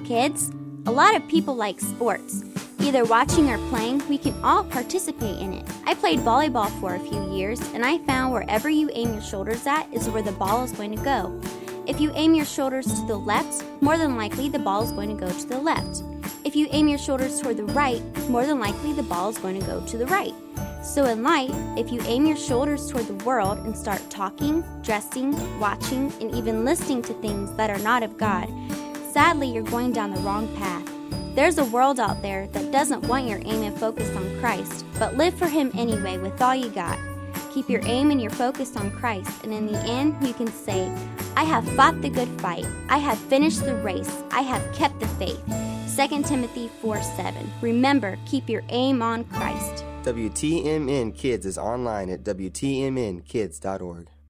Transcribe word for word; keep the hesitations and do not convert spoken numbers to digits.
kids! A lot of people like sports. Either watching or playing, we can all participate in it. I played volleyball for a few years, and I found wherever you aim your shoulders at is where the ball is going to go. If you aim your shoulders to the left, more than likely the ball is going to go to the left. If you aim your shoulders toward the right, more than likely the ball is going to go to the right. So in life, if you aim your shoulders toward the world and start talking, dressing, watching, and even listening to things that are not of God, sadly you're going down the wrong path. There's a world out there that doesn't want your aim and focus on Christ, but live for Him anyway with all you got. Keep your aim and your focus on Christ, and in the end you can say, I have fought the good fight, I have finished the race, I have kept the faith. Second Timothy four seven. Remember, keep your aim on Christ. W T M N Kids is online at W T M N kids dot org.